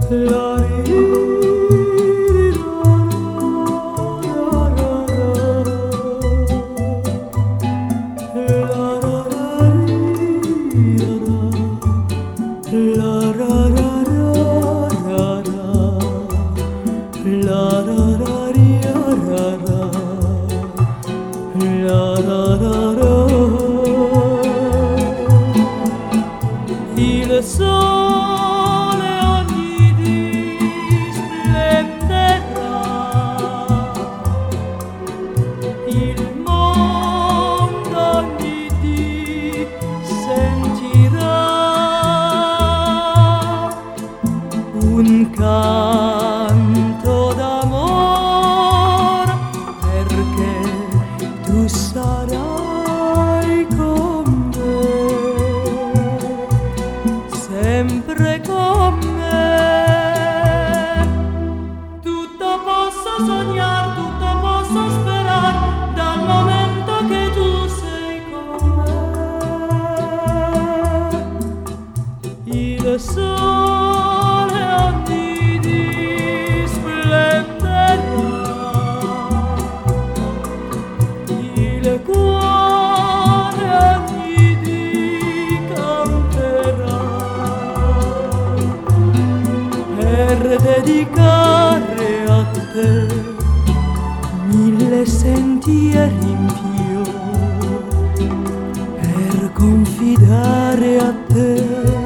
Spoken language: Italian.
Il sole ogni dì splenderà, il mondo ogni dì sentirà un canto d'amor, perché tu sarai con me, sempre con me. Tutto posso sognar, tutto posso sperar, dal momento che tu sei con me. Il sole ogni dì splenderà, il cuore ogni dì canterà, per dedicare a te 1000 sentieri in più, per confidare a te